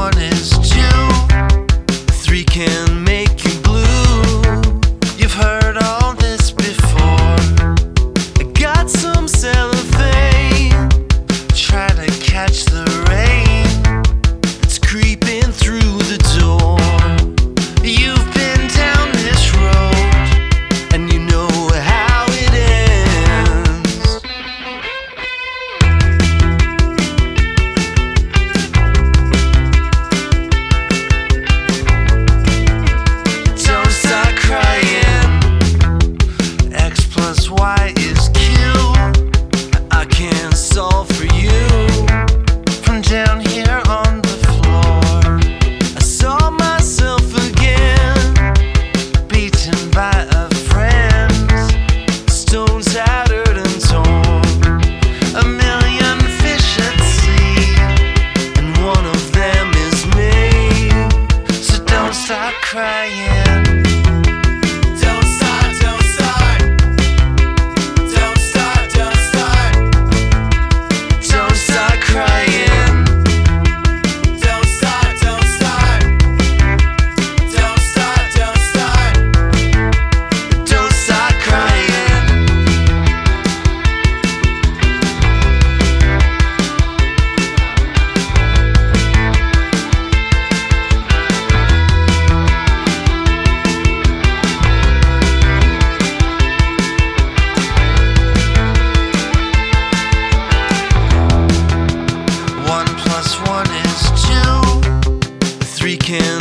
one is two. Three can make you blue. You've heard all this before. I got some cellophane. Try to catch the rain. It's creeping through the door. You've been down this road, and you know how it ends. Don't start crying. X plus Y is Q. I can't solve for you. From down here on the floor, I saw myself again, beaten by a friend. Stones tattered and torn. A million fish at sea, and one of them is me. So don't stop crying. Don't start, don't start. Don't start, don't start. Don't start crying. Don't start, don't start. Don't start, don't start. Don't start crying. One plus one is two. Three can